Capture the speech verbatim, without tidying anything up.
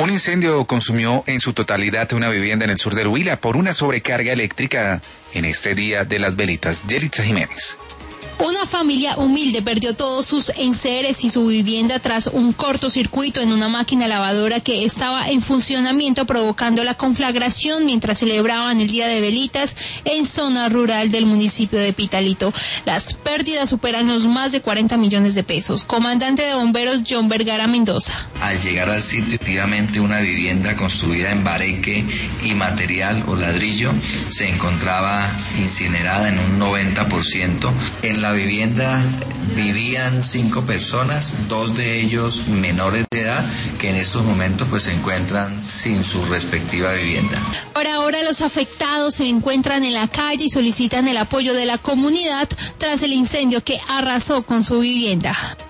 Un incendio consumió en su totalidad una vivienda en el sur del Huila por una sobrecarga eléctrica en este día de las velitas. Yeritza Jiménez. Una familia humilde perdió todos sus enseres y su vivienda tras un cortocircuito en una máquina lavadora que estaba en funcionamiento, provocando la conflagración mientras celebraban el Día de Velitas en zona rural del municipio de Pitalito. Las pérdidas superan los más de cuarenta millones de pesos. Comandante de bomberos John Vergara Mendoza. Al llegar al sitio, efectivamente una vivienda construida en bareque y material o ladrillo se encontraba incinerada en un noventa por ciento. En la La vivienda vivían cinco personas, dos de ellos menores de edad, que en estos momentos pues se encuentran sin su respectiva vivienda. Por ahora los afectados se encuentran en la calle y solicitan el apoyo de la comunidad tras el incendio que arrasó con su vivienda.